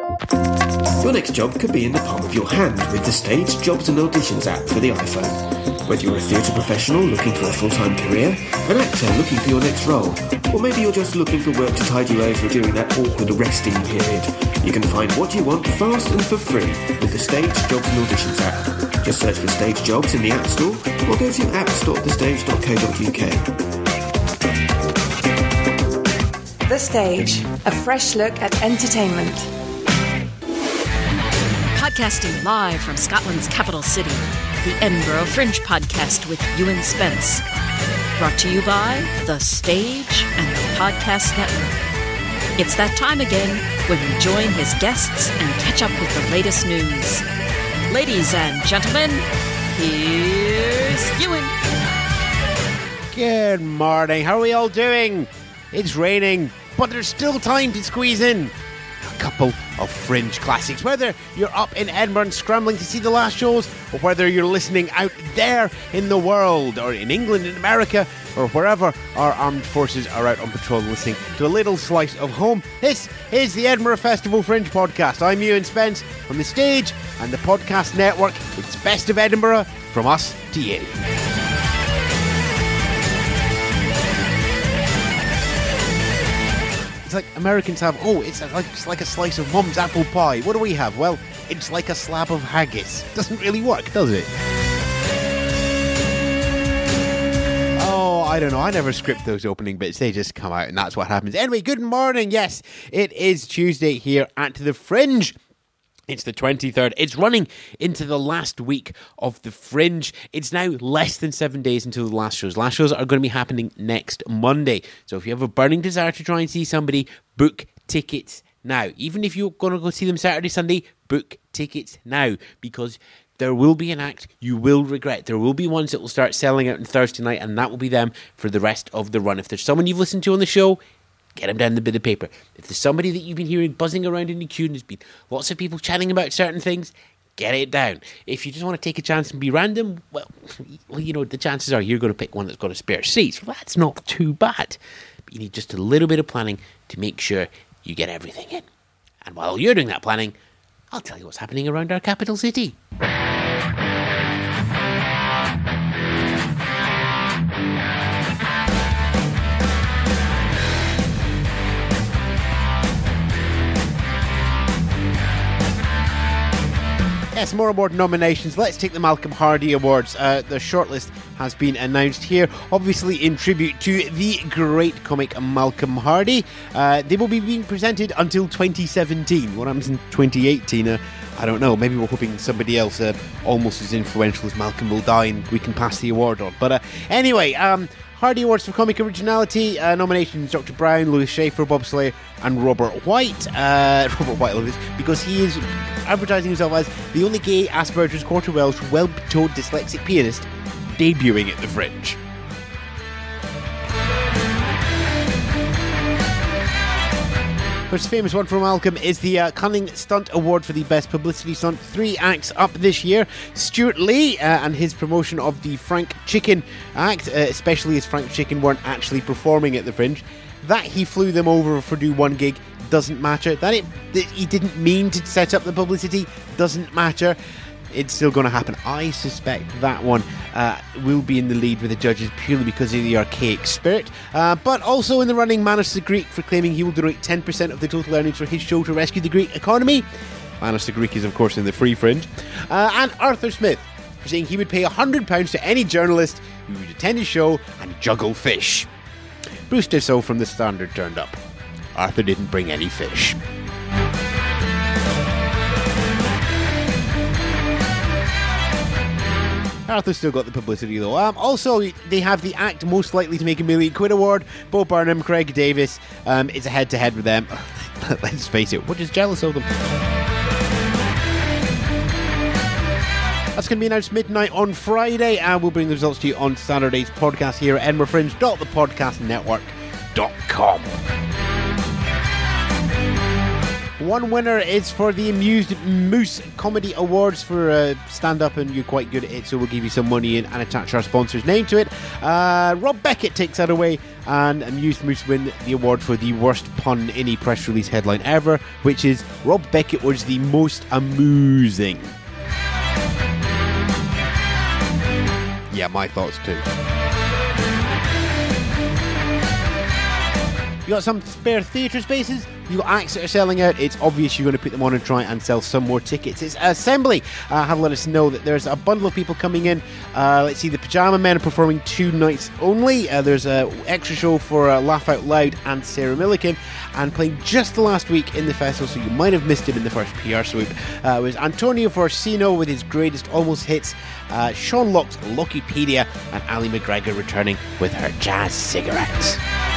Your next job could be in the palm of your hand with the Stage Jobs and Auditions app for the iPhone. Whether you're a theatre professional looking for a full-time career, an actor looking for your next role, or maybe you're just looking for work to tide you over during that awkward resting period, you can find what you want fast and for free with the Stage Jobs and Auditions app. Just search for Stage Jobs in the App Store or go to app.thestage.co.uk. The Stage, a fresh look at entertainment. Podcasting live from Scotland's capital city, the Edinburgh Fringe Podcast with Ewan Spence. Brought to you by The Stage and the Podcast Network. It's that time again when we join his guests and catch up with the latest news. Ladies and gentlemen, here's Ewan. Good morning. How are we all doing? It's raining, but there's still time to squeeze in a couple of Fringe classics. Whether you're up in Edinburgh and scrambling to see the last shows, or whether you're listening out there in the world, or in England, in America, or wherever our armed forces are out on patrol listening to a little slice of home, this is the Edinburgh Festival Fringe Podcast. I'm Ewan Spence from The Stage and the Podcast Network. It's Best of Edinburgh from us to you. It's like Americans have, it's like a slice of mum's apple pie. What do we have? Well, it's like a slab of haggis. Doesn't really work, does it? Oh, I don't know. I never script those opening bits. They just come out and that's what happens. Anyway, good morning. Yes, it is Tuesday here at the Fringe. It's the 23rd. It's running into the last week of the Fringe. It's now less than 7 days until the last shows. Last shows are going to be happening next Monday. So if you have a burning desire to try and see somebody, book tickets now. Even if you're going to go see them Saturday, Sunday, book tickets now. Because there will be an act you will regret. There will be ones that will start selling out on Thursday night, and that will be them for the rest of the run. If there's someone you've listened to on the show, get them down the bit of paper. If there's somebody that you've been hearing buzzing around in the queue and there's been lots of people chatting about certain things, get it down. If you just want to take a chance and be random, well, you know, the chances are you're going to pick one that's got a spare seat. So that's not too bad. But you need just a little bit of planning to make sure you get everything in. And while you're doing that planning, I'll tell you what's happening around our capital city. Yes, more award nominations. Let's take the Malcolm Hardee Awards. The shortlist has been announced here, obviously in tribute to the great comic Malcolm Hardee. They will be being presented until 2017. What happens in 2018? I don't know. Maybe we're hoping somebody else almost as influential as Malcolm will die and we can pass the award on. But anyway, Hardee Awards for Comic Originality, nominations: Dr. Brown, Louis Schaefer, Bob Slayer and Robert White. Robert White, I love this, because he is advertising himself as the only gay Asperger's Quarter Welsh well-told dyslexic pianist debuting at the Fringe. First famous one from Malcolm is the Cunning Stunt Award for the Best Publicity Stunt. 3 acts up this year. Stuart Lee and his promotion of the Frank Chicken act, especially as Frank Chicken weren't actually performing at the Fringe. That he flew them over for do one gig doesn't matter. That he didn't mean to set up the publicity doesn't matter. It's still going to happen. I suspect that one will be in the lead with the judges purely because of the archaic spirit. But also in the running, Manos the Greek for claiming he will donate 10% of the total earnings for his show to rescue the Greek economy. Manos the Greek is, of course, in the Free Fringe. And Arthur Smith for saying he would pay £100 to any journalist who would attend his show and juggle fish. Bruce Dissel from The Standard turned up. Arthur didn't bring any fish. Arthur's still got the publicity though. Also, they have the act most likely to make £1 million award. Bo Burnham, Craig Davis. It's a head-to-head with them. Let's face it, we're just jealous of them. That's going to be announced midnight on Friday, and we'll bring the results to you on Saturday's podcast here at EdinburghFringe.thepodcastnetwork.com. one winner is for the Amused Moose Comedy Awards for stand-up, and you're quite good at it, so we'll give you some money and attach our sponsor's name to it. Rob Beckett takes that away, and Amused Moose win the award for the worst pun in a press release headline ever, which is Rob Beckett was the most amusing. Yeah, my thoughts too. You got some spare theatre spaces? You got acts that are selling out. It's obvious you're going to put them on and try and sell some more tickets. It's Assembly. Have let us know that there's a bundle of people coming in. Let's see, the Pajama Men are performing 2 nights only. There's an extra show for Laugh Out Loud and Sarah Millican. And playing just the last week in the festival, so you might have missed him in the first PR swoop, was Antonio Forcino with his greatest almost hits, Sean Locke's Lockipedia, and Ali McGregor returning with her Jazz Cigarettes.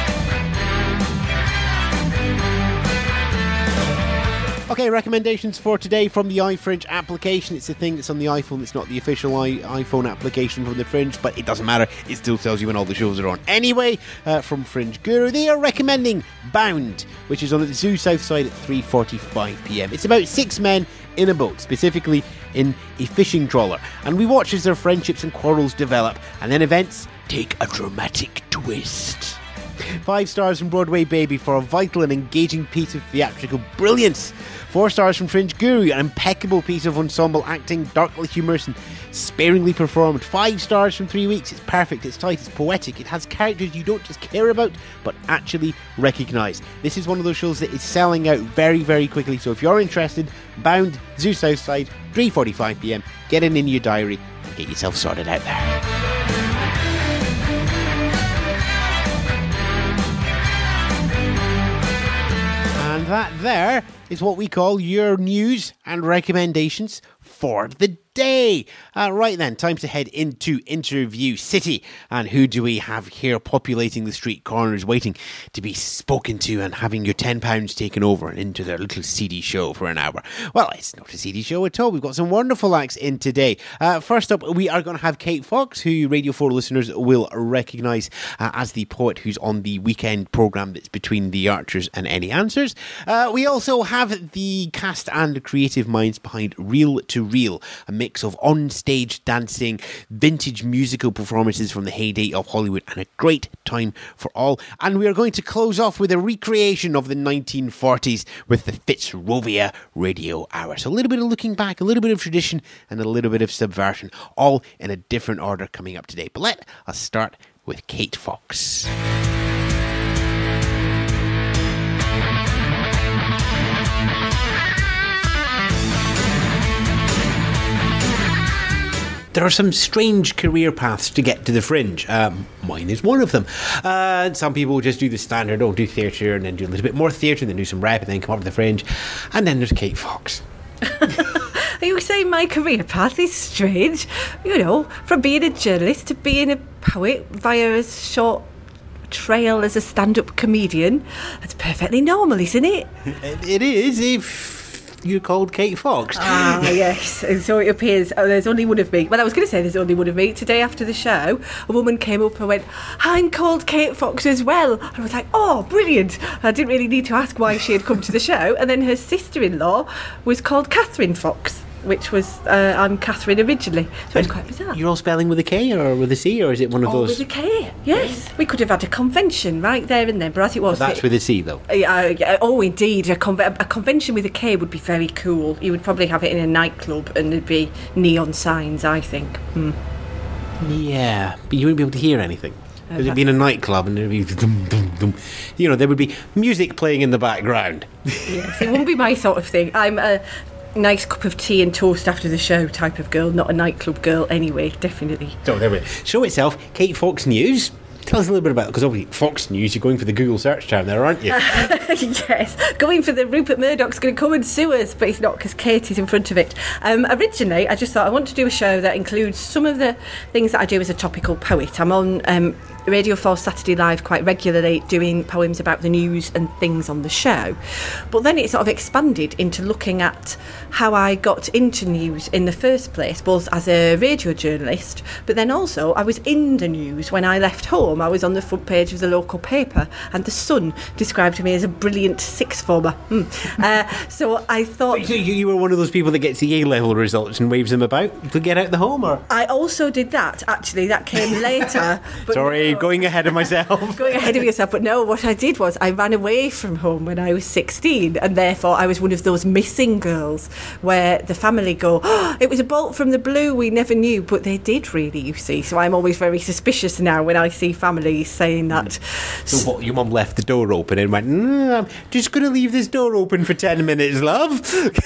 Okay, recommendations for today from the iFringe application. It's a thing that's on the iPhone. It's not the official iPhone application from the Fringe, but it doesn't matter. It still tells you when all the shows are on. Anyway, from Fringe Guru, they are recommending Bound, which is on at the Zoo Southside at 3:45pm. It's about 6 men in a boat, specifically in a fishing trawler. And we watch as their friendships and quarrels develop, and then events take a dramatic twist. 5 stars from Broadway Baby for a vital and engaging piece of theatrical brilliance. 4 stars from Fringe Guru, an impeccable piece of ensemble acting, darkly humorous and sparingly performed. 5 stars from 3 Weeks. It's perfect, it's tight, it's poetic, it has characters you don't just care about but actually recognise. This is one of those shows that is selling out very, very quickly, so if you're interested, Bound, Zoo Southside, 3:45pm. Get it in your diary and get yourself sorted out there. And that there is what we call your news and recommendations for the day. Right then, time to head into Interview City. And who do we have here populating the street corners, waiting to be spoken to and having your £10 taken over and into their little seedy show for an hour? Well, it's not a seedy show at all. We've got some wonderful acts in today. First up, we are going to have Kate Fox, who Radio 4 listeners will recognise as the poet who's on the weekend programme that's between the Archers and Any Answers. We also have the cast and creative minds behind Reel to Reel, a mix of on-stage dancing, vintage musical performances from the heyday of Hollywood, and a great time for all. And we are going to close off with a recreation of the 1940s with the Fitzrovia Radio Hour. So a little bit of looking back, a little bit of tradition, and a little bit of subversion, all in a different order coming up today. But let us start with Kate Fox. There are some strange career paths to get to the Fringe. Mine is one of them. Some people just do the standard, do theatre and then do a little bit more theatre and then do some rap and then come up to the Fringe. And then there's Kate Fox. Are you saying my career path is strange? You know, from being a journalist to being a poet via a short trail as a stand-up comedian. That's perfectly normal, isn't it? It is, if you're called Kate Fox. Ah, yes. And so it appears, there's only one of me. Well, I was going to say there's only one of me. Today after the show, a woman came up and went, I'm called Kate Fox as well. And I was like, oh, brilliant. I didn't really need to ask why she had come to the show. And then her sister-in-law was called Catherine Fox, which was, I'm Catherine originally. So it's quite bizarre. You're all spelling with a K or with a C, or is it one of those? With a K, yes. We could have had a convention right there and then, but as it was... But that's with a C, though. Oh, indeed. A convention with a K would be very cool. You would probably have it in a nightclub and there'd be neon signs, I think. Yeah, but you wouldn't be able to hear anything. Because it'd be in a nightclub and there'd be dum, dum, dum. You know, there would be music playing in the background. Yes, it wouldn't be my sort of thing. I'm a nice cup of tea and toast after the show type of girl, not a nightclub girl anyway, definitely. So there we go. Show itself, Kate Fox News. Tell us a little bit about it, because obviously Fox News, you're going for the Google search term there, aren't you? Yes, going for the Rupert Murdoch's going to come and sue us, but he's not because Kate is in front of it. Originally, I just thought I want to do a show that includes some of the things that I do as a topical poet. I'm on Radio 4 Saturday Live quite regularly, doing poems about the news and things on the show. But then it sort of expanded into looking at how I got into news in the first place, both as a radio journalist, but then also I was in the news when I left home. I was on the front page of the local paper, and the Sun described me as a brilliant sixth former. So I thought... You were one of those people that gets the A-level results and waves them about to get out the home, or...? I also did that, actually. That came later. But Sorry, going ahead of myself. Going ahead of yourself. But no, what I did was I ran away from home when I was 16, and therefore I was one of those missing girls where the family go, oh, it was a bolt from the blue, we never knew. But they did really, you see. So I'm always very suspicious now when I see families saying that. So what, your mum left the door open and went, I'm just going to leave this door open for 10 minutes, love?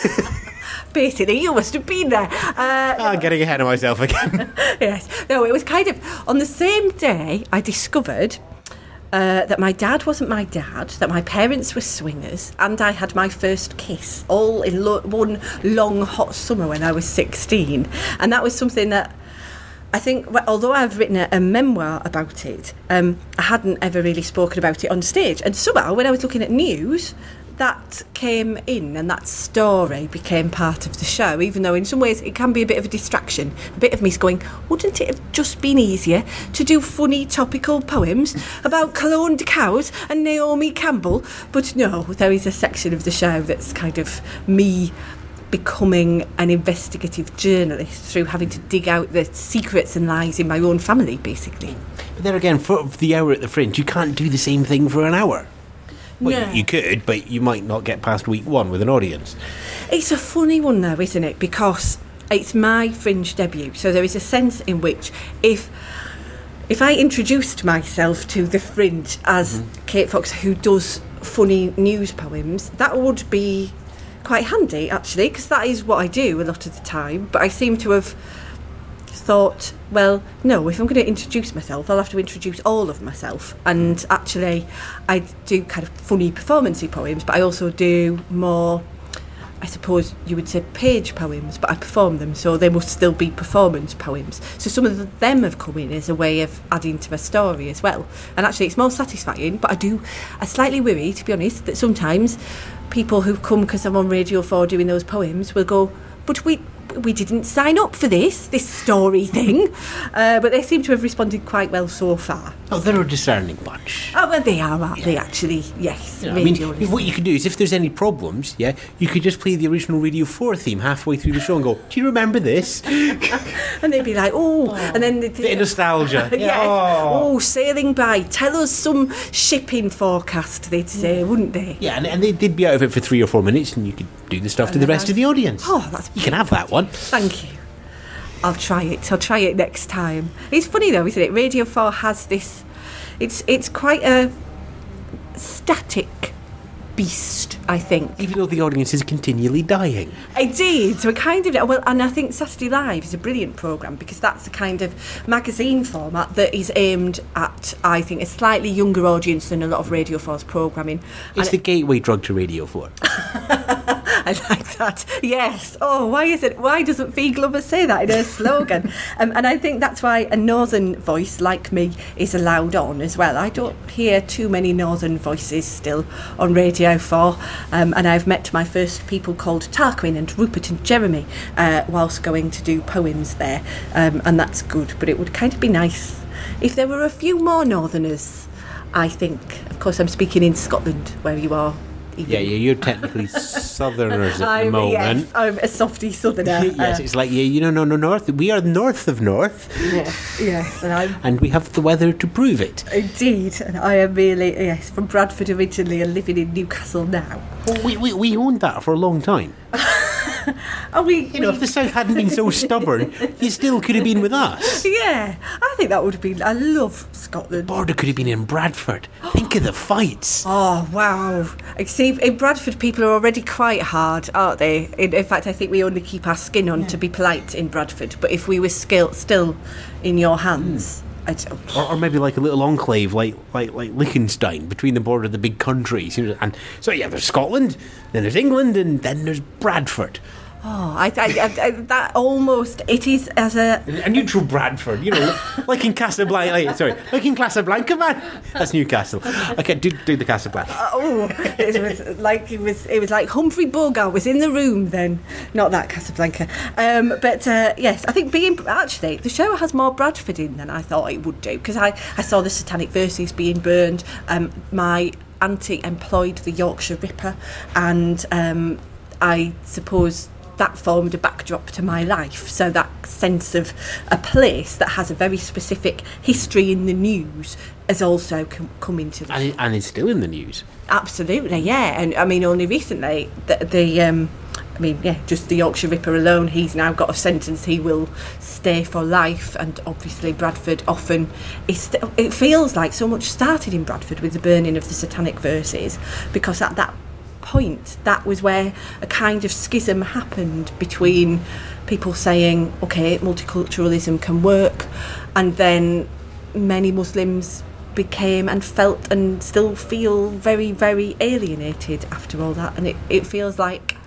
Basically, you must have been there. I'm getting ahead of myself again. Yes. No, it was kind of... On the same day, I discovered that my dad wasn't my dad, that my parents were swingers, and I had my first kiss, all in one long, hot summer when I was 16. And that was something that I think, although I've written a memoir about it, I hadn't ever really spoken about it on stage. And somehow, when I was looking at news... that came in, and that story became part of the show, even though in some ways it can be a bit of a distraction. A bit of me's going, wouldn't it have just been easier to do funny topical poems about cloned cows and Naomi Campbell? But no, there is a section of the show that's kind of me becoming an investigative journalist through having to dig out the secrets and lies in my own family, basically. But there again, for the hour at the Fringe, you can't do the same thing for an hour. Well, No. you could, but you might not get past week one with an audience. It's a funny one though, isn't it? Because it's my Fringe debut, so there is a sense in which if I introduced myself to the Fringe as Kate Fox, who does funny news poems, that would be quite handy, actually, because that is what I do a lot of the time. But I seem to have thought, well, no, if I'm going to introduce myself, I'll have to introduce all of myself. And actually, I do kind of funny performance-y poems, but I also do more, I suppose you would say, page poems, but I perform them, so they must still be performance poems. So some of them have come in as a way of adding to my story as well. And actually, it's more satisfying, but I slightly worry, to be honest, that sometimes people who come because I'm on Radio 4 doing those poems will go, but we didn't sign up for this story thing. But they seem to have responded quite well so far. Oh, they're a discerning bunch. Oh, well, they are, aren't they, actually? Yes. You know, I mean, what you could do is, if there's any problems, you could just play the original Radio 4 theme halfway through the show and go, do you remember this? And they'd be like, oh. And then they'd... Bit of nostalgia. Yes. Oh, sailing by. Tell us some shipping forecast, they'd say, wouldn't they? Yeah, and they'd be out of it for 3 or 4 minutes, and you could do the stuff to the rest of the audience. Oh, that's... You can have that one. Thank you. I'll try it next time. It's funny though, isn't it? Radio 4 has this... It's quite a static beast, I think. Even though the audience is continually dying. Indeed. So it kind of... Well, and I think Saturday Live is a brilliant programme because that's the kind of magazine format that is aimed at, I think, a slightly younger audience than a lot of Radio 4's programming. It's the gateway drug to Radio 4. I like that. Yes. Oh, why doesn't Fee Glover say that in her slogan? And I think that's why a northern voice like me is allowed on as well. I don't hear too many northern voices still on Radio 4. And I've met my first people called Tarquin and Rupert and Jeremy whilst going to do poems there. And that's good. But it would kind of be nice if there were a few more northerners, I think. Of course, I'm speaking in Scotland, where you are. Yeah, you're technically southerners at the moment. Yes, I'm a softy southerner. Yes, it's like, no, north. We are north of north. Yes, and we have the weather to prove it. Indeed, and I am really, from Bradford originally and living in Newcastle now. Well, we owned that for a long time. If the South hadn't been so stubborn, you still could have been with us. Yeah, I think that would have been... I love Scotland. Border could have been in Bradford. Think of the fights. Oh, wow. See, in Bradford, people are already quite hard, aren't they? In fact, I think we only keep our skin on to be polite in Bradford. But if we were still in your hands... Or maybe like a little enclave like Liechtenstein between the border of the big countries. And so, there's Scotland, then there's England, and then there's Bradford. that almost, it is as a neutral Bradford, like in Casablanca. Like in Casablanca, man. That's Newcastle. Okay, do the Casablanca. it was like Humphrey Bogart was in the room then, not that Casablanca. Yes, I think the show has more Bradford in than I thought it would do, because I saw the Satanic Verses being burned. My auntie employed the Yorkshire Ripper, and I suppose that formed a backdrop to my life. So that sense of a place that has a very specific history in the news has also come into the show. And it's still in the news. Absolutely, yeah. And I mean, only recently, just the Yorkshire Ripper alone, he's now got a sentence. He will stay for life. And obviously Bradford often it feels like so much started in Bradford with the burning of the Satanic Verses, because at that point, that was where a kind of schism happened between people saying, okay, multiculturalism can work, and then many Muslims became and felt and still feel very, very alienated after all that. And it feels like,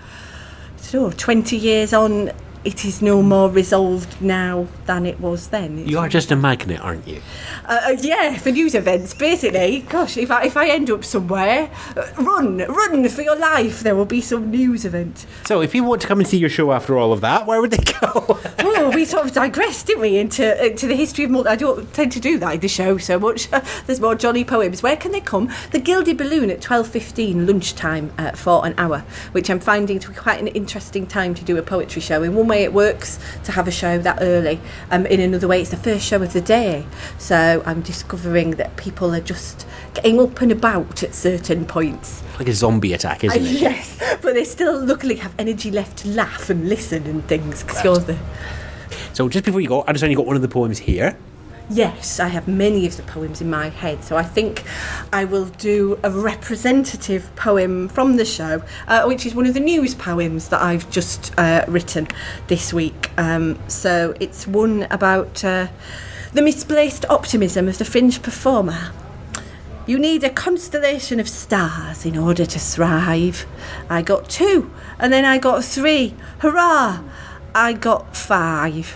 20 years on, it is no more resolved now than it was then. You are just a magnet, aren't you? Yeah, for news events, basically. Gosh, if I end up somewhere, run for your life. There will be some news event. So, if people want to come and see your show after all of that, where would they go? Oh, we sort of digressed, didn't we, into the history of... I don't tend to do that in the show so much. There's more jolly poems. Where can they come? The Gilded Balloon at 12:15 lunchtime for an hour, which I'm finding to be quite an interesting time to do a poetry show. In one way, it works to have a show that early. In another way, it's the first show of the day. So I'm discovering that people are just getting up and about at certain points. Like a zombie attack, isn't it? Yes, but they still luckily have energy left to laugh and listen and things. Cause So just before you go, I understand you got one of the poems here. Yes, I have many of the poems in my head, so I think I will do a representative poem from the show, which is one of the news poems that I've just written this week. So it's one about the misplaced optimism of the fringe performer. You need a constellation of stars in order to thrive. I got 2, and then I got 3. Hurrah! I got 5.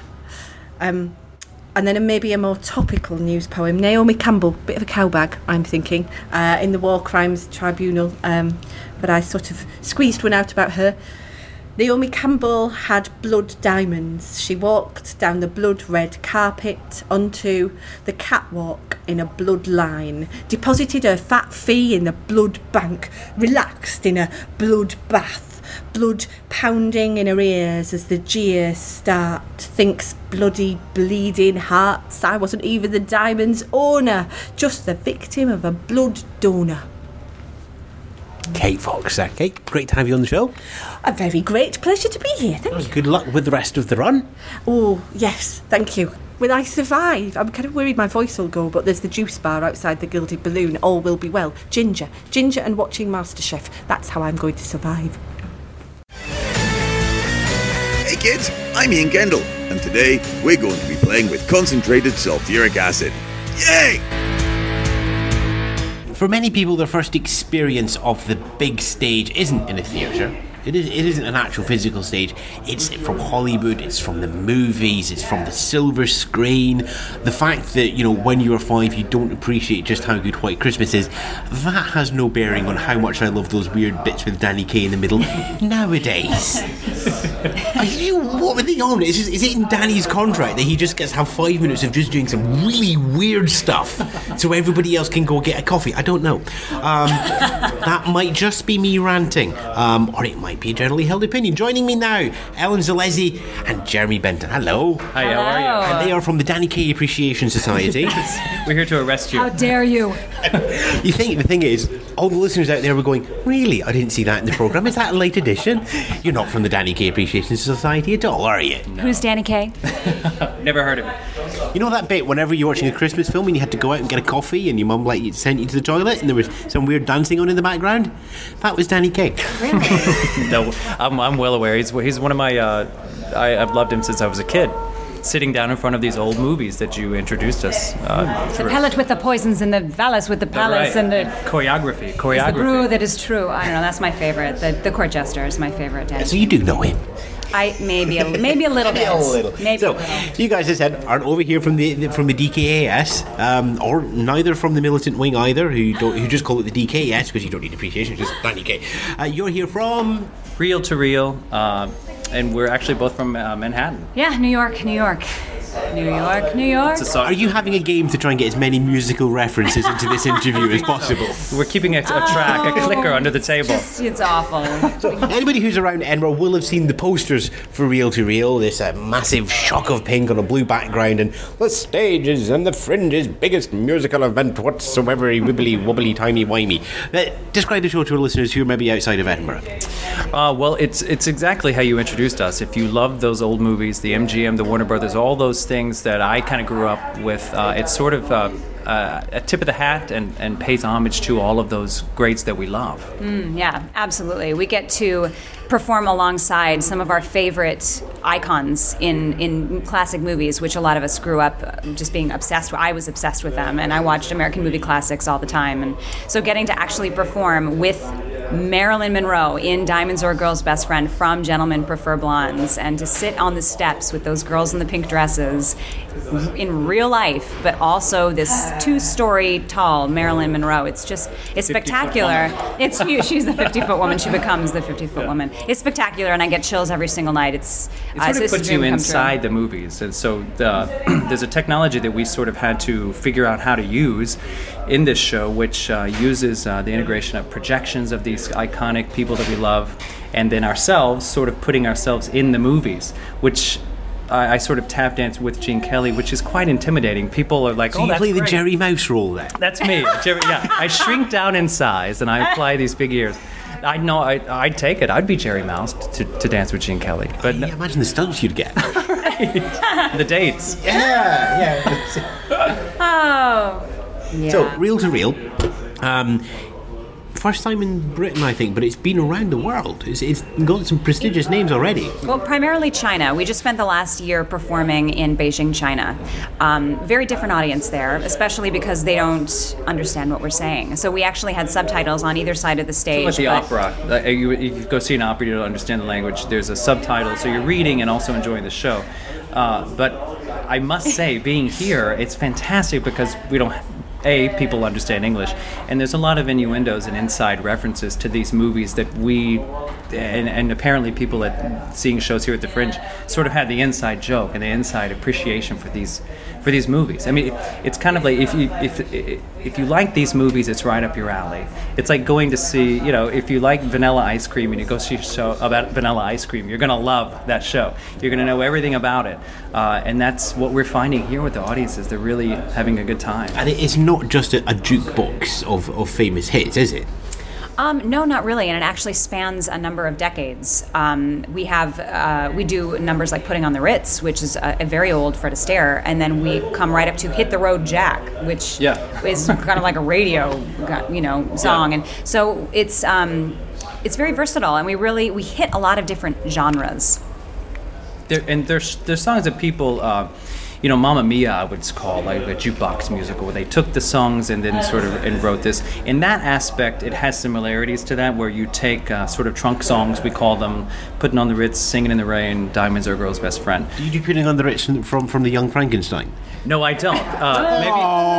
And then maybe a more topical news poem. Naomi Campbell, bit of a cowbag, I'm thinking, in the War Crimes Tribunal. But I sort of squeezed one out about her. Naomi Campbell had blood diamonds. She walked down the blood-red carpet onto the catwalk in a blood line, deposited her fat fee in the blood bank, relaxed in a blood bath. Blood pounding in her ears as the jeers start. Thinks bloody bleeding hearts. I wasn't even the diamond's owner, just the victim of a blood donor. Kate Fox. Kate, great to have you on the show. A very great pleasure to be here, thank you. Good luck with the rest of the run. Oh, yes, thank you. Will I survive? I'm kind of worried my voice will go, but there's the juice bar outside the Gilded Balloon. All will be well. Ginger and watching MasterChef. That's how I'm going to survive. Hey kids, I'm Ian Kendall, and today we're going to be playing with concentrated sulfuric acid. Yay! For many people, their first experience of the big stage isn't in a theatre. It isn't an actual physical stage. It's from Hollywood, it's from the movies, it's from the silver screen. The fact that, when you were 5 you don't appreciate just how good White Christmas is, that has no bearing on how much I love those weird bits with Danny Kaye in the middle nowadays. What were they on? Is it in Danny's contract that he just gets to have 5 minutes of just doing some really weird stuff so everybody else can go get a coffee? I don't know. That might just be me ranting, or it might be a generally held opinion. Joining me now, Ellen Zalesi and Jeremy Benton. Hello. Hi, how are you? And they are from the Danny Kaye Appreciation Society. We're here to arrest you. How dare you? You think the thing is, all the listeners out there were going, really? I didn't see that in the programme. Is that a late edition? You're not from the Danny Kaye Appreciation Society at all, are you? No. Who's Danny Kaye? Never heard of it. You know that bit whenever you're watching a Christmas film and you had to go out and get a coffee and your mum sent you to the toilet and there was some weird dancing on in the background? That was Danny Kaye. Really? No, I'm well aware. He's one of my... I've loved him since I was a kid. Sitting down in front of these old movies that you introduced us. The pellet with the poisons and the Valis with the palace and the... Choreography. The brew that is true. I don't know, that's my favorite. The court jester is my favorite. Danny. So you do know him? Maybe a little bit. Maybe a little. You guys, as I said, aren't over here from the DKAS, or neither from the militant wing either, who just call it the DKS because you don't need appreciation, just 90K. You're here from Reel to Reel, and we're actually both from Manhattan. Yeah, New York. Are you having a game to try and get as many musical references into this interview as possible? We're keeping a track, a clicker under the table. It's awful. So anybody who's around Edinburgh will have seen the posters for Reel to Reel, this massive shock of pink on a blue background, and the stages and the Fringe's biggest musical event whatsoever, wibbly wobbly timey wimey. Describe the show to our listeners who are maybe outside of Edinburgh. Well, it's exactly how you introduced us. If you love those old movies, the MGM, the Warner Brothers, all those things that I kind of grew up with, it's sort of a tip of the hat and pays homage to all of those greats that we love. Yeah, absolutely. We get to perform alongside some of our favorite icons in classic movies, which a lot of us grew up just being obsessed with. I was obsessed with them, and I watched American movie classics all the time. And so getting to actually perform with Marilyn Monroe in Diamonds Are a Girl's Best Friend from Gentlemen Prefer Blondes, and to sit on the steps with those girls in the pink dresses in real life, but also this 2-story tall Marilyn Monroe. It's spectacular. It's huge. She's the 50-foot woman. She becomes the 50-foot woman. It's spectacular, and I get chills every single night. It sort of puts you inside the movies, and so there's a technology that we sort of had to figure out how to use in this show, which uses the integration of projections of these iconic people that we love, and then ourselves sort of putting ourselves in the movies, which I sort of tap dance with Gene Kelly, which is quite intimidating. People are like, so you play the Jerry Mouse role then? That's me. I shrink down in size and I apply these big ears. I know I'd take it. I'd be Jerry Mouse to dance with Gene Kelly. But imagine the stunts you'd get. The dates. Yeah. Oh. Yeah. So, Reel to Reel. First time in Britain, I think, but it's been around the world. It's got some prestigious names already. Well, primarily China. We just spent the last year performing in Beijing, China. Very different audience there, especially because they don't understand what we're saying. So we actually had subtitles on either side of the stage. It's like the opera. You go see an opera, you don't understand the language. There's a subtitle, so you're reading and also enjoying the show. But I must say, being here, it's fantastic because we don't... people understand English, and there's a lot of innuendos and inside references to these movies that we, and apparently people at seeing shows here at the Fringe, sort of had the inside joke and the inside appreciation for these movies. I mean, it's kind of like if you like these movies, it's right up your alley. It's like going to see, if you like Vanilla Ice Cream and you go see a show about Vanilla Ice Cream, you're going to love that show. You're going to know everything about it, and that's what we're finding here with the audiences. They're really having a good time. And it's not just a jukebox of famous hits, is it? No, not really, and it actually spans a number of decades. We do numbers like Putting on the Ritz, which is a very old Fred Astaire, and then we come right up to Hit the Road Jack, which is kind of like a radio, song, and so it's very versatile, and we hit a lot of different genres. There's songs that people. Mamma Mia, I would call like a jukebox musical, where they took the songs and then and wrote this. In that aspect, it has similarities to that, where you take sort of trunk songs, we call them, Putting on the Ritz, Singing in the Rain, Diamonds Are a Girl's Best Friend. Do you do Putting on the Ritz from the Young Frankenstein? No, I don't. Maybe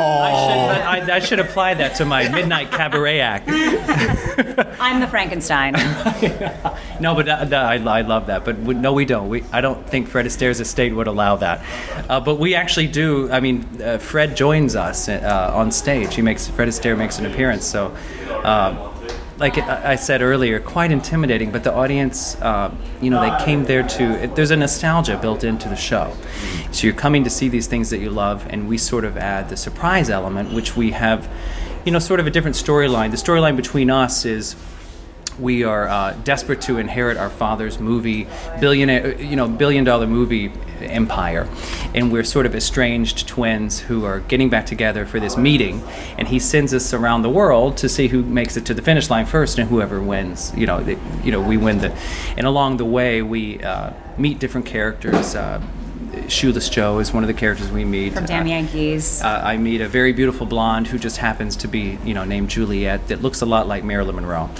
I should apply that to my Midnight Cabaret act. I'm the Frankenstein. No, but I love that. But no, we don't. I don't think Fred Astaire's estate would allow that. But we actually do. I mean, Fred joins us on stage. Fred Astaire makes an appearance. So, like I said earlier, quite intimidating. But the audience, they came there there's a nostalgia built into the show. So you're coming to see these things that you love, and we sort of add the surprise element, which we have, sort of a different storyline. The storyline between us is we are desperate to inherit our father's billion-dollar movie empire, and we're sort of estranged twins who are getting back together for this meeting, and he sends us around the world to see who makes it to the finish line first, and whoever wins, we win and along the way we meet different characters. Shoeless Joe is one of the characters we meet. From Damn Yankees. I meet a very beautiful blonde who just happens to be, named Juliet, that looks a lot like Marilyn Monroe.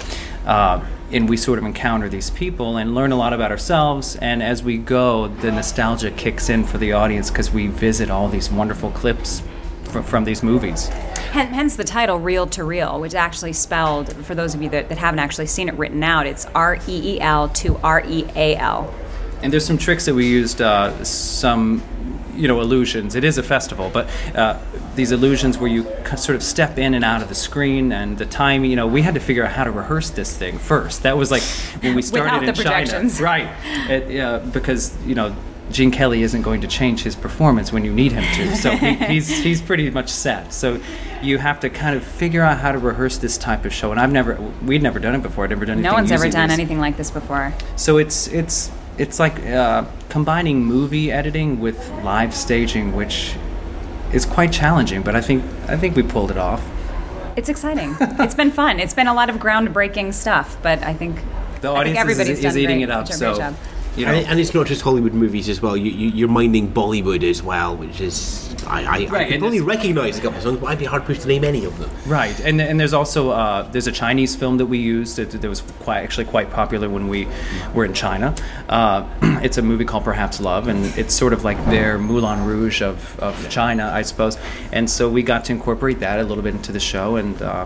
And we sort of encounter these people and learn a lot about ourselves. And as we go, the nostalgia kicks in for the audience because we visit all these wonderful clips from these movies. Hence the title, Reel to Reel, which actually spelled, for those of you that haven't actually seen it written out, it's REEL to REAL. And there's some tricks that we used, some illusions. It is a festival, but these illusions where you sort of step in and out of the screne and the timing, we had to figure out how to rehearse this thing first. That was like when we started in China. Right. Because, Gene Kelly isn't going to change his performance when you need him to. So he's pretty much set. So you have to kind of figure out how to rehearse this type of show. And we'd never done it before. I'd never done anything. No one's ever done anything like this before. So it's like combining movie editing with live staging, which is quite challenging, but I think we pulled it off. It's exciting. It's been fun. It's been a lot of groundbreaking stuff, but I think the audience everybody's is eating it up. So, and it's not just Hollywood movies as well. You're minding Bollywood as well, which is I can only recognise a couple of songs, but I'd be hard pushed to name any of them. Right, and there's also there's a Chinese film that we used that was quite popular when we were in China. It's a movie called Perhaps Love, and it's sort of like their Moulin Rouge of China, I suppose. And so we got to incorporate that a little bit into the show,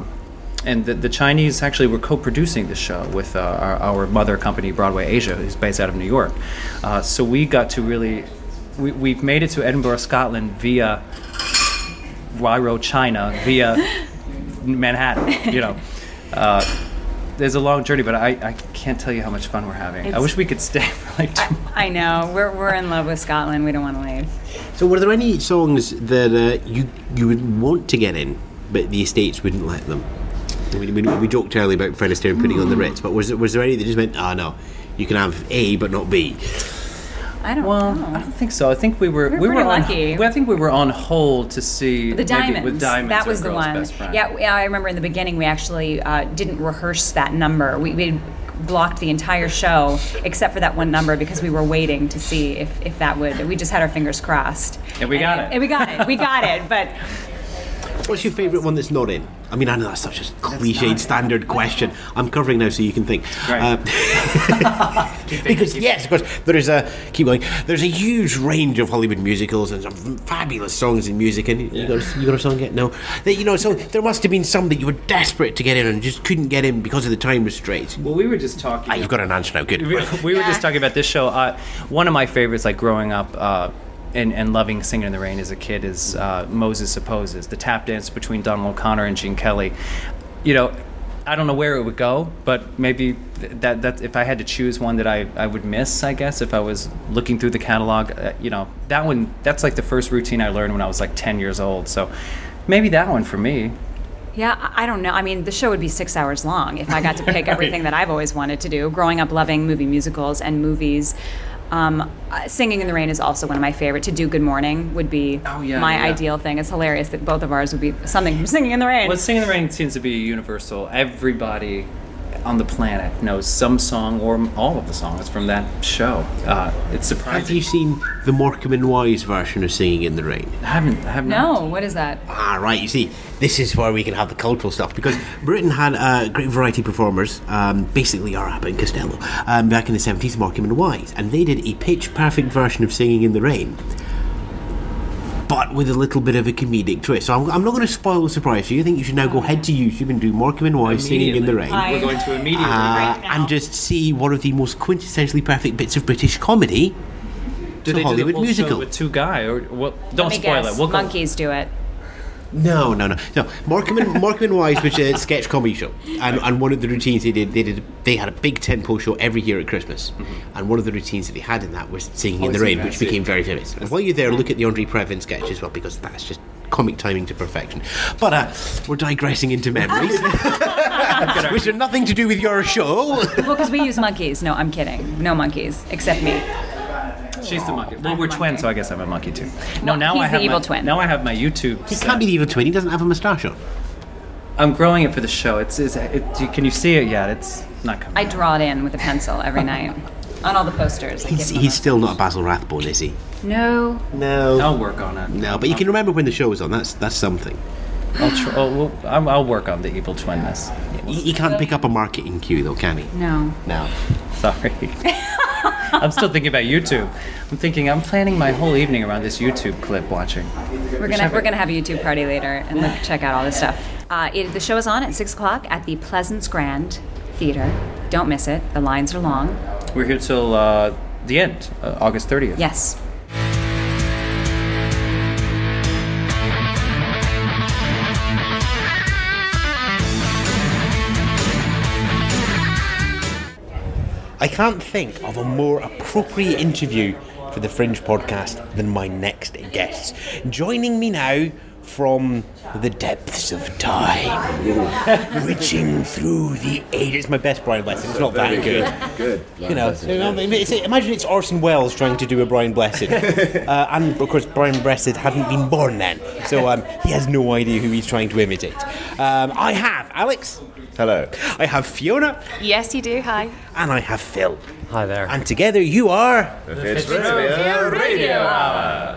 and the Chinese actually were co-producing the show with our mother company, Broadway Asia, who's based out of New York. So we got to really... We've made it to Edinburgh, Scotland via Huairou, China, via Manhattan, There's a long journey, but I can't tell you how much fun we're having. I wish we could stay for like 2 months. I know. We're in love with Scotland. We don't want to leave. So were there any songs that you would want to get in, but the estates wouldn't let them? We joked earlier about Fred Astaire putting on the Ritz, but was there any that just went, no, you can have A but not B? I don't think so. I think we were lucky. I think we were on hold to see the Diamonds. With Diamonds. That was the one. Yeah, I remember in the beginning we actually didn't rehearse that number. We blocked the entire show except for that one number because we were waiting to see if that would. We just had our fingers crossed. And we got it. We got it. But what's your favourite one that's not in? I mean, I know that's such a cliched standard question. I'm covering now so you can think. Right. Because, yes, of course, there's a huge range of Hollywood musicals and some fabulous songs in music. And you got a song yet? No. So there must have been some that you were desperate to get in and just couldn't get in because of the time restraints. Well, we were just talking... you've got an answer now. Good. We were just talking about this show. One of my favorites, like growing up... And loving Singing in the Rain as a kid is Moses Supposes, the tap dance between Donald O'Connor and Gene Kelly. I don't know where it would go, but maybe that if I had to choose one that I would miss, I guess, if I was looking through the catalog, that one, that's like the first routine I learned when I was like 10 years old. So maybe that one for me. Yeah, I don't know. I mean, the show would be 6 hours long if I got to pick everything that I've always wanted to do. Growing up loving movie musicals and movies. Singing in the Rain is also one of my favorite. To do Good Morning would be my ideal thing. It's hilarious that both of ours would be something from Singing in the Rain. Well, Singing in the Rain seems to be universal. Everybody on the planet knows some song or all of the songs from that show. It's surprising. Have you seen the Morecambe and Wise version of Singing in the Rain? I have not. No, what is that? Right, you see, this is where we can have the cultural stuff, because Britain had a great variety of performers, basically our Abbott and Costello, back in the 70s, Morecambe and Wise, and they did a pitch-perfect version of Singing in the Rain, but with a little bit of a comedic twist. So I'm not going to spoil the surprise for you. I think you should now go head to YouTube and do Morecambe and Wise Singing in the Rain. We're going to immediately right now. And just see one of the most quintessentially perfect bits of British comedy to Hollywood musical. With two guys, or don't spoil it. Monkeys do it. No. Morecambe and Wise, which is a sketch comedy show, and one of the routines they had a big tentpole show every year at Christmas, and one of the routines that they had in that was Singing in the Rain, which became very famous. And while you're there, look at the Andre Previn sketch as well, because that's just comic timing to perfection. But we're digressing into memories, which are nothing to do with your show. Well, because we use monkeys. No, I'm kidding. No monkeys, except me. She's the monkey. Well, we're twins, so I guess I'm a monkey too. No, now I have the evil twin. Now I have my YouTube. He can't be the evil twin. He doesn't have a moustache on. I'm growing it for the show. Can you see it yet? It's not coming. I draw it in with a pencil every night on all the posters. He's still not Basil Rathbone, is he? No. I'll work on it. No, but you can remember when the show was on. That's something. I'll work on the evil twinness. He can't pick up a marketing cue, though, can he? No. No. Sorry. I'm still thinking about YouTube. I'm planning my whole evening around this YouTube clip watching. We're gonna have a YouTube party later and check out all this stuff. The show is on at 6:00 at the Pleasance Grand Theatre. Don't miss it. The lines are long. We're here till the end, August 30th. Yes. I can't think of a more appropriate interview for the Fringe podcast than my next guest. Joining me now from the depths of time, reaching through the ages. It's my best Brian Blessed. It's not that good. Good. You know, imagine it's Orson Welles trying to do a Brian Blessed. And, of course, Brian Blessed hadn't been born then, so he has no idea who he's trying to imitate. I have Alex. Hello. I have Fiona. Yes, you do. Hi. And I have Phil. Hi there. And together you are... The Fitzrovia Radio Hour.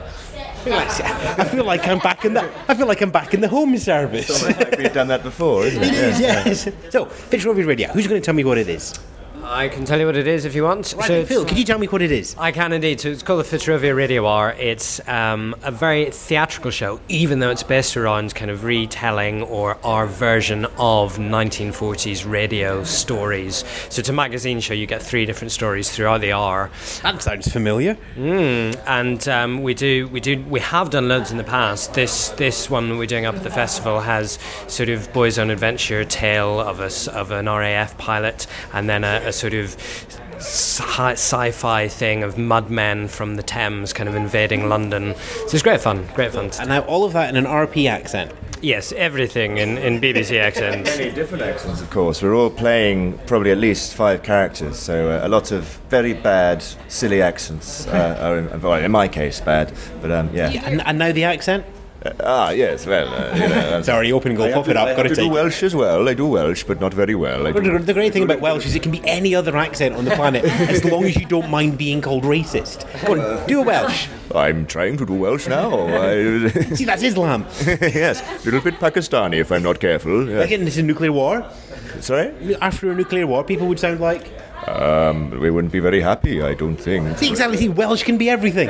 I feel like I'm back in the home service. It's almost like we've done that before, isn't it? It is, yes. So, Fitzrovia Radio, who's going to tell me what it is? I can tell you what it is if you want. Right, so Phil, could you tell me what it is? I can indeed. So it's called the Fitzrovia Radio Hour. It's a very theatrical show, even though it's based around kind of retelling or our version of 1940s radio stories. So it's a magazine show. You get 3 different stories throughout the hour. That sounds familiar. And we have done loads in the past. This one we're doing up at the festival has sort of boys' own adventure tale of an RAF pilot, and then a sort of sci-fi thing of mudmen from the Thames kind of invading London. So it's great fun. And now all of that in an RP accent. Yes, everything in BBC accents. Many different accents, of course. We're all playing probably at least 5 characters, so a lot of very bad, silly accents. In my case, bad, but yeah. And now the accent? Yes, well... Sorry, open goal, pop it up, got to do take Welsh as well. I do Welsh, but not very well. The great thing about Welsh is it can be any other accent on the planet, as long as you don't mind being called racist. Go on, do a Welsh. I'm trying to do Welsh now. See, that's Islam. Yes, a little bit Pakistani if I'm not careful. Yeah. Again, this is a nuclear war. Sorry? After a nuclear war, people would sound like... we wouldn't be very happy, I don't think. See, exactly. See, Welsh can be everything.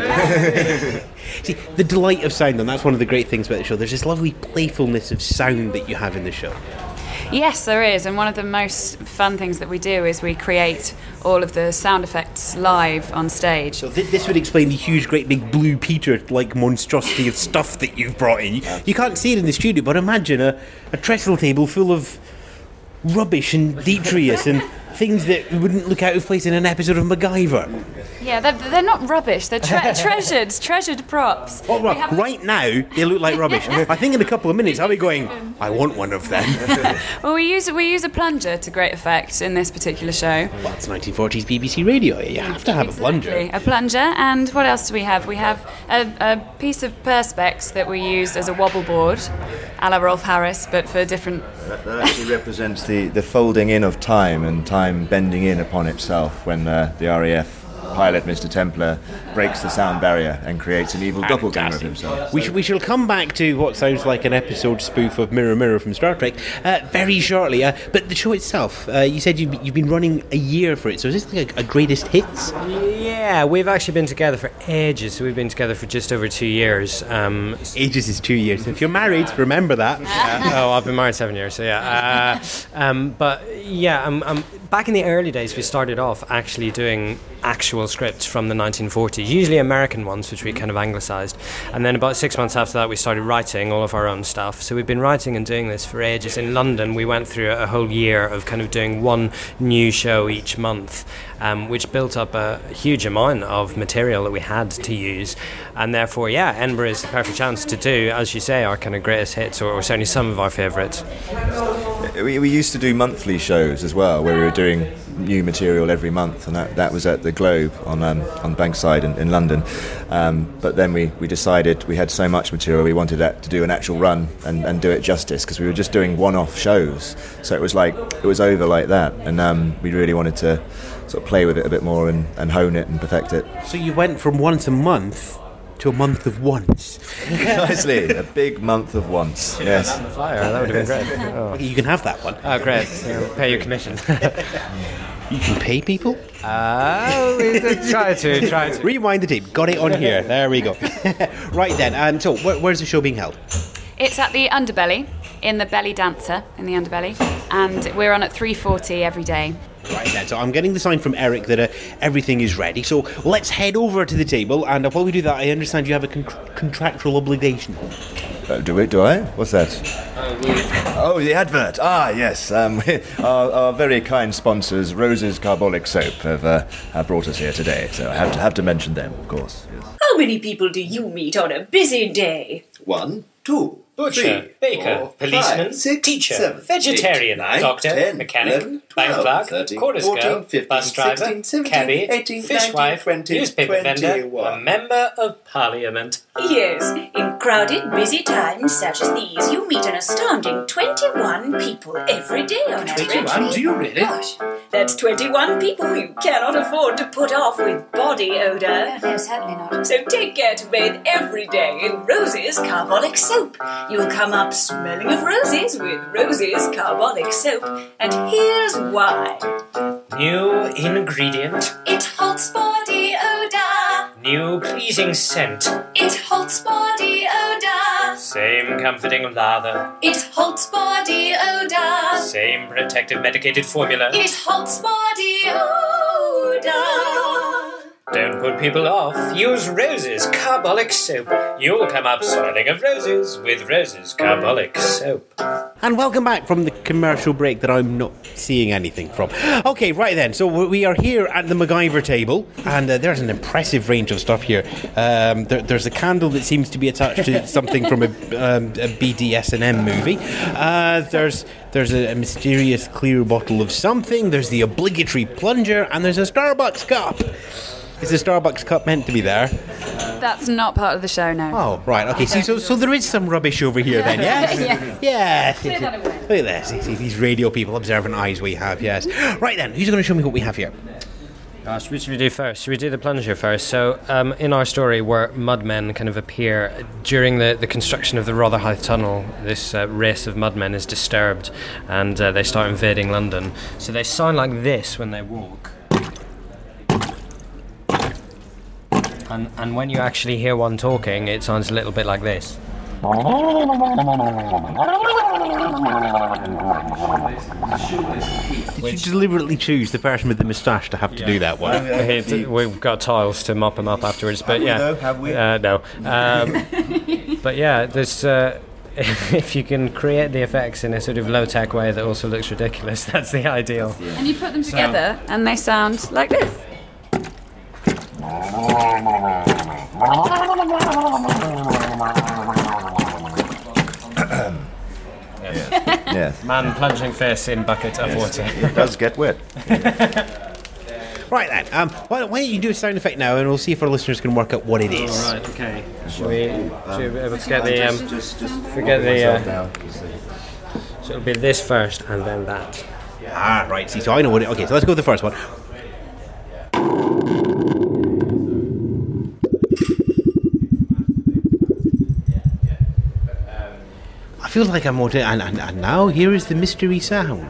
See, the delight of sound, and that's one of the great things about the show. There's this lovely playfulness of sound that you have in the show. Yes, there is, and one of the most fun things that we do is we create all of the sound effects live on stage. So this would explain the huge, great big Blue Peter-like monstrosity of stuff that you've brought in. You can't see it in the studio, but imagine a trestle table full of rubbish and detritus and things that wouldn't look out of place in an episode of MacGyver. Yeah, they're not rubbish. They're treasured props. Oh, right now, they look like rubbish. I think in a couple of minutes I'll be going, I want one of them. Well, we use a plunger to great effect in this particular show. Well, it's 1940s BBC radio. You have to have a plunger. A plunger, and what else do we have? We have a piece of Perspex that we used as a wobble board, a la Rolf Harris, but for different... That actually represents the folding in of time and time bending in upon itself when the RAF pilot, Mr. Templar, breaks the sound barrier and creates an evil doppelganger of himself. We shall come back to what sounds like an episode spoof of Mirror Mirror from Star Trek very shortly. But the show itself, you said you've been running a year for it, so is this like a greatest hits? Yeah, we've actually been together for ages. So we've been together for just over 2 years. Ages is 2 years. If you're married, remember that. I've been married 7 years, so yeah. But yeah, back in the early days, we started off actually doing actual scripts from the 1940s, usually American ones, which we kind of anglicised. And then about 6 months after that, we started writing all of our own stuff. So we've been writing and doing this for ages. In London, we went through a whole year of kind of doing one new show each month, which built up a huge amount of material that we had to use. And therefore, yeah, Edinburgh is the perfect chance to do, as you say, our kind of greatest hits, or certainly some of our favourites. We used to do monthly shows as well, where we were doing new material every month, and that was at the Globe on Bankside in London. But then we decided we had so much material, we wanted to do an actual run and do it justice, because we were just doing one-off shows. So it was over like that, and we really wanted to sort of play with it a bit more and hone it and perfect it. So you went from once a month to a month of once. Precisely, a big month of once. Yes. On the flyer, that would have been great. Oh. You can have that one. Oh, great. Pay your commission. You can pay people? Try to. Rewind the tape. Got it on here. There we go. Right then, so where's the show being held? It's at the Underbelly, in the Belly Dancer, in the Underbelly, and we're on at 3:40 every day. Right then, so I'm getting the sign from Eric that everything is ready, so let's head over to the table, and while we do that, I understand you have a contractual obligation. Do I? What's that? Oh, the advert. Ah, yes. Our very kind sponsors, Rose's Carbolic Soap, have brought us here today, so I have to mention them, of course. Yes. How many people do you meet on a busy day? 1, 2, butcher, 3, baker, 4, policeman, 5, 6, teacher, 7, vegetarian, 8, 9, doctor, 10, mechanic, 11, bank 12, clerk, 13, chorus 14, girl, 15, bus driver, 16, 17, cabbie, 18, fishwife, 19, 20, newspaper vendor, 21. a member of parliament. Yes, in crowded, busy times such as these, you meet an astounding 21 people every day on average. 21? Do you really? Gosh, that's 21 people you cannot afford to put off with body odour. No, certainly not. So take care to bathe every day in Rose's Carbolic Soap. You'll come up smelling of roses with Rose's Carbolic Soap. And here's why. New ingredient, It halts body odour. new pleasing scent, It halts body odour. same comforting lather, It halts body odour. same protective medicated formula. It halts body odour. Don't put people off. Use Rose's Carbolic Soap. You'll come up smelling of roses with Rose's Carbolic Soap. And welcome back from the commercial break that I'm not seeing anything from. Okay, right then. So we are here at the MacGyver table, and there's an impressive range of stuff here. There's a candle that seems to be attached to something from a BDSM movie. There's a mysterious clear bottle of something. There's the obligatory plunger, and there's a Starbucks cup. Is the Starbucks cup meant to be there? That's not part of the show now. Oh, right. Okay, so there is some rubbish over here then, yes? Yes. Yes. Look at this. See, these radio people, observant eyes we have, yes. Right then, who's going to show me what we have here? Should we do first? Should we do the plunger first? So, in our story, where mudmen kind of appear during the construction of the Rotherhithe Tunnel, this race of mudmen is disturbed, and they start invading London. So they sound like this when they walk. And when you actually hear one talking, it sounds a little bit like this. Did you deliberately choose the person with the moustache to have to do that one? We've got tiles to mop them up afterwards, but Have we? no. But yeah, there's. If you can create the effects in a sort of low-tech way that also looks ridiculous, that's the ideal. And you put them together, and they sound like this. Yes. Man plunging face in bucket of water. It does get wet. Right then, why don't you do a sound effect now, and we'll see if our listeners can work out what it is. All right, okay. Should we be able to get the... So it'll be this first, and then that. Ah, right, see, so I know what it... Okay, so let's go with the first one. I feel like I'm... And now, here is the mystery sound.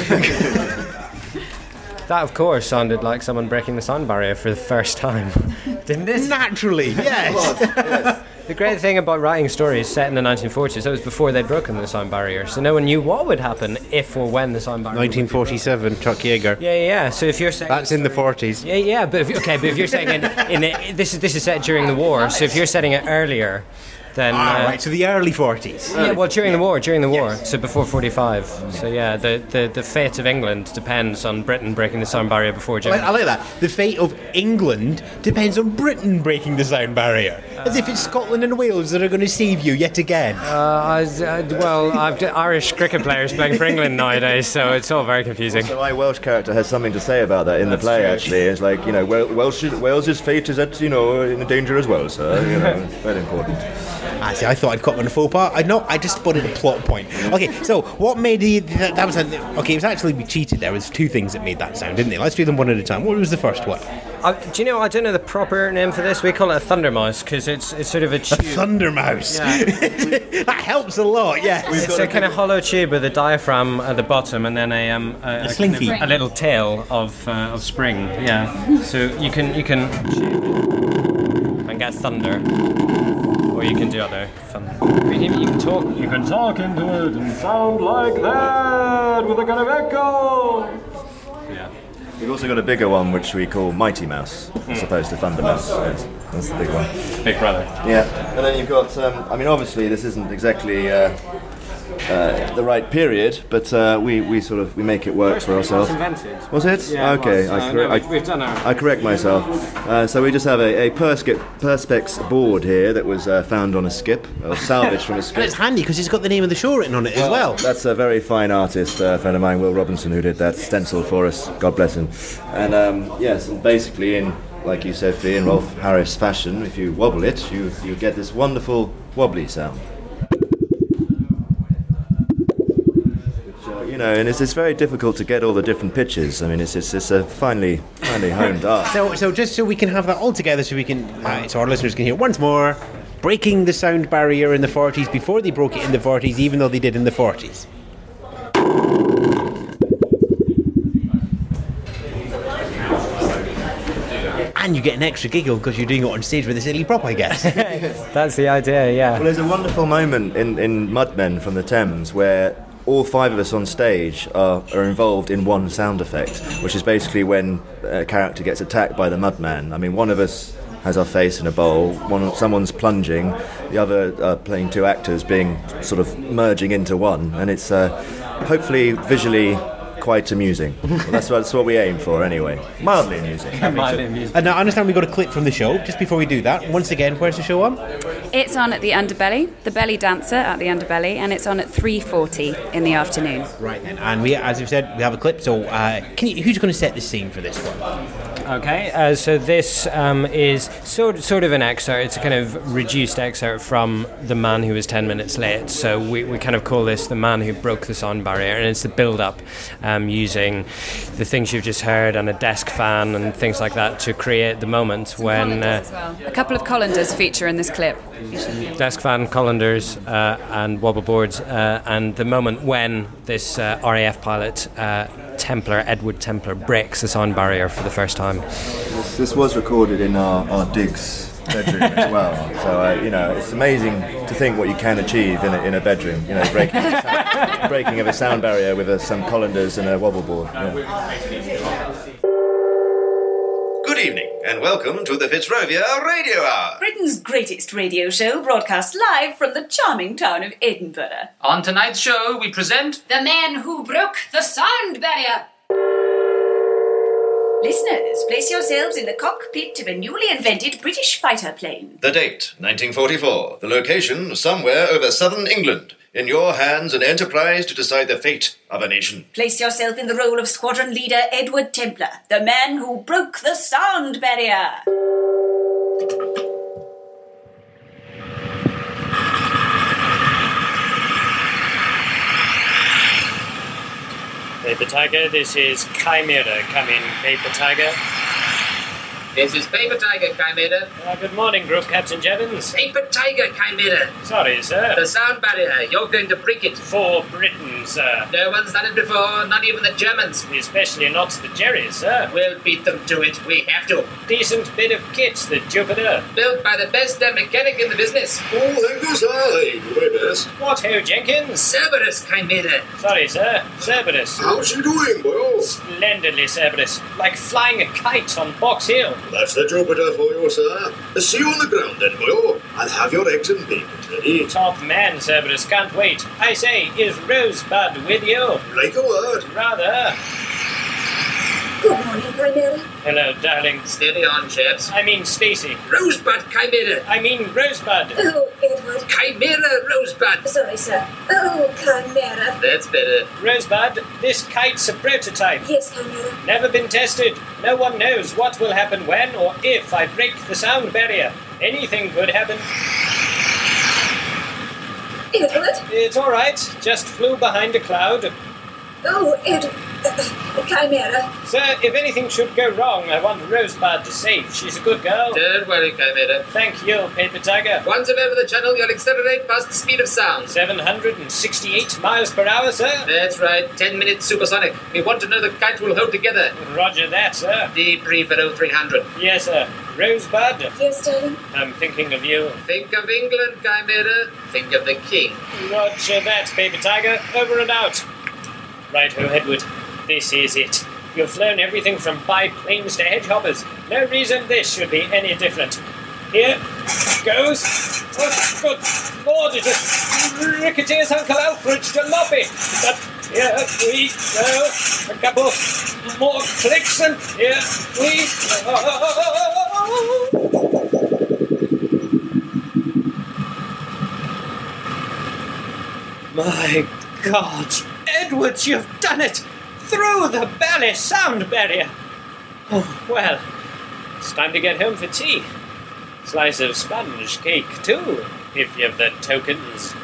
That, of course, sounded like someone breaking the sound barrier for the first time, didn't it? Naturally, yes. The great thing about writing stories set in the 1940s, that was before they'd broken the sound barrier, so no one knew what would happen if or when the sound barrier 1947, Chuck Yeager. Yeah. So if you're saying that's in the 40s. Yeah. But if you're saying this is set during the war, so if you're setting it earlier, then right. So the early 40s. Yeah, well, during the war, yes. So before 45. So yeah, the fate of England depends on Britain breaking the sound barrier before Germany. I like that. The fate of England depends on Britain breaking the sound barrier. As if it's Scotland and Wales that are going to save you yet again. I've got Irish cricket players playing for England nowadays, so it's all very confusing. So my Welsh character has something to say about that in the play. True. Actually, it's like, Wales's fate is at in danger as well, sir. It's very important. See, I thought I'd caught on a faux pas. I just spotted a plot point. Okay, so what made it was actually we cheated. There was two things that made that sound, didn't they? Let's do them one at a time. What was the first one? Do you know, I don't know the proper name for this. We call it a thundermouse because it's sort of a tube. A thundermouse. Yeah. That helps a lot. Yeah, it's a kind of hollow tube with a diaphragm at the bottom and then a slinky, a little tail of spring. Yeah, so you can and get thunder, or you can do other thunder. You can talk. You can talk into it and sound like that with a kind of echo. Yeah. We've also got a bigger one which we call Mighty Mouse, as opposed to Thunder Mouse. Yes, that's the big one. Big brother. Yeah, and then you've got. I mean, obviously, this isn't exactly the right period, but we make it work for ourselves. Was it? Yeah, okay. We've done our. I correct myself. So we just have a perspex board here that was found on a skip, or salvaged from a skip. And it's handy because it's got the name of the show written on it as well. That's a very fine artist, a friend of mine, Will Robinson, who did that stencil for us. God bless him. And yes, and basically in, like you said, Fee, in Rolf Harris fashion, if you wobble it, you get this wonderful wobbly sound. And it's very difficult to get all the different pitches. I mean, it's a finely honed art. So just so we can have that all together, so we can, so our listeners can hear once more, breaking the sound barrier in the 40s before they broke it in the 40s, even though they did in the 40s. And you get an extra giggle because you're doing it on stage with a silly prop, I guess. That's the idea, yeah. Well, there's a wonderful moment in Mudmen from the Thames where all five of us on stage are involved in one sound effect, which is basically when a character gets attacked by the Mudman. I mean, one of us has our face in a bowl, someone's plunging, the other are playing two actors being sort of merging into one, and it's hopefully visually quite amusing. Well, that's what we aim for anyway. Mildly amusing. Mildly amusing. And now I understand we got a clip from the show. Just before we do that, once again, where's the show on? It's on at the Underbelly, the Belly Dancer at the Underbelly, and it's on at 3:40 in the afternoon. Right then, and we, as we've said, we have a clip. So, who's going to set the scene for this one? Okay, so this is sort of an excerpt. It's a kind of reduced excerpt from The Man Who Was 10 Minutes Late. So we kind of call this The Man Who Broke the Sound Barrier, and it's the build-up using the things you've just heard and a desk fan and things like that to create the moment when... A couple of colanders feature in this clip. Desk fan, colanders and wobble boards, and the moment when this RAF pilot... Edward Templar breaks the sound barrier for the first time. This was recorded in our digs bedroom as well. So it's amazing to think what you can achieve in a bedroom. Breaking of a sound barrier with some colanders and a wobble board. Yeah. Good evening and welcome to the Fitzrovia Radio Hour. Britain's greatest radio show, broadcast live from the charming town of Edinburgh. On tonight's show, we present The Man Who Broke the Sound Barrier. Listeners, place yourselves in the cockpit of a newly invented British fighter plane. The date, 1944. The location, somewhere over southern England. In your hands, an enterprise to decide the fate of a nation. Place yourself in the role of squadron leader Edward Templar, the man who broke the sound barrier. Paper Tiger, this is Chimera. Come in, Paper Tiger. This is Paper Tiger, Chimera. Good morning, Group Captain Jevons. Paper Tiger, Chimera. Sorry, sir. The sound barrier, you're going to break it. For Britain, sir. No one's done it before, not even the Germans. Especially not the Jerrys, sir. We'll beat them to it, we have to. Decent bit of kit, the Jupiter. Built by the best mechanic in the business. Oh, thank you, sir. I do my best. What ho, Jenkins? Cerberus, Chimera. Sorry, sir. Cerberus. How's she doing, boy? Splendidly, Cerberus. Like flying a kite on Box Hill. That's the Jupiter for you, sir. See you on the ground then, boy. I'll have your eggs and bacon ready. Top man, Cerberus. Can't wait. I say, is Rosebud with you? Like a word. Rather. Good morning, Chimera. Hello, darling. Steady on, chaps. I mean Stacy. Rosebud, Chimera. I mean Rosebud. Oh, Edward. Chimera, Rosebud. Sorry, sir. Oh, Chimera. That's better. Rosebud, this kite's a prototype. Yes, Chimera. Never been tested. No one knows what will happen when or if I break the sound barrier. Anything could happen. Edward? It's all right. Just flew behind a cloud. Oh, Edward. Chimera. Sir, if anything should go wrong, I want Rosebud to save. She's a good girl. Don't worry, Chimera. Thank you, Paper Tiger. Once you're over the channel, you'll accelerate past the speed of sound. 768 miles per hour, sir? That's right, 10 minutes supersonic. We want to know the kite will hold together. Roger that, sir. Debrief at 0300. Yes, sir. Rosebud? Yes, darling? I'm thinking of you. Think of England, Chimera. Think of the king. Roger that, Paper Tiger. Over and out. Right-ho, Edward. This is it. You've flown everything from biplanes to hedgehoppers. No reason this should be any different. Here goes. Oh, good Lord, it is rickety as Uncle Alfred's jalopy. But here we go. A couple more clicks and here we go. My God, Edwards, you've done it! Through the Bally sound barrier! Oh, well, it's time to get home for tea. Slice of sponge cake, too, if you've the tokens.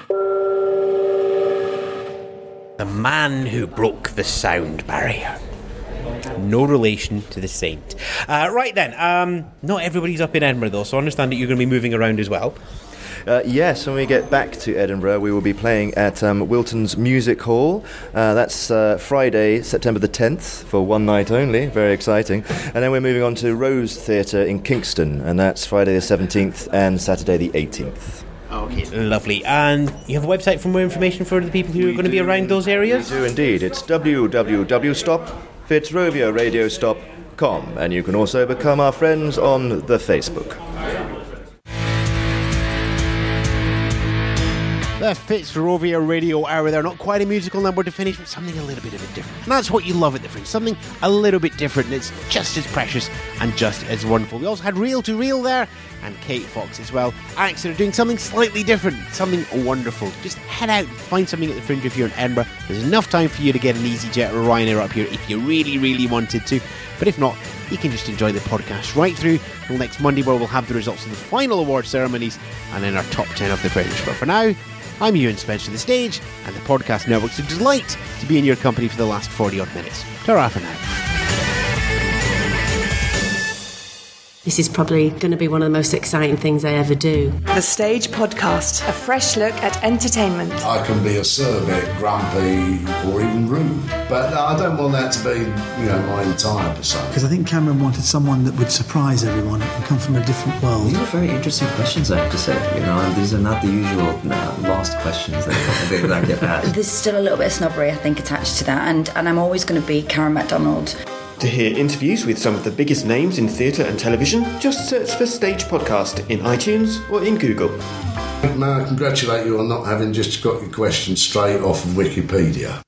The man who broke the sound barrier. No relation to the saint. Right then, not everybody's up in Edinburgh though, so I understand that you're going to be moving around as well. Yes, when we get back to Edinburgh, we will be playing at Wilton's Music Hall. That's Friday, September the 10th, for one night only. Very exciting. And then we're moving on to Rose Theatre in Kingston, and that's Friday the 17th and Saturday the 18th. Okay, lovely. And you have a website for more information for the people who are going to be around those areas? We do indeed. It's www.fitzroviaradiostop.com, and you can also become our friends on the Facebook. The Fitzrovia Radio Hour. They're not quite a musical number to finish, but something a little bit of a different. And that's what you love at the Fringe. Something a little bit different, and it's just as precious and just as wonderful. We also had Reel to Reel there, and Kate Fox as well. Acts that are doing something slightly different, something wonderful. Just head out and find something at the Fringe if you're in Edinburgh. There's enough time for you to get an EasyJet or a Ryanair up here if you really, really wanted to. But if not, you can just enjoy the podcast right through till next Monday, where we'll have the results of the final award ceremonies and then our top 10 of the Fringe. But for now, I'm Ewan Spencer, the stage, and the podcast network's a delight to be in your company for the last 40-odd minutes. Ta-ra for now. This is probably going to be one of the most exciting things I ever do. The Stage Podcast, a fresh look at entertainment. I can be acerbic, grumpy, or even rude, but I don't want that to be, my entire persona. Because I think Cameron wanted someone that would surprise everyone and come from a different world. These are very interesting questions, I have to say. These are not the usual lost questions that I get asked. There's still a little bit of snobbery, I think, attached to that, and I'm always going to be Karen MacDonald. To hear interviews with some of the biggest names in theatre and television, just search for Stage Podcast in iTunes or in Google. May I congratulate you on not having just got your questions straight off of Wikipedia.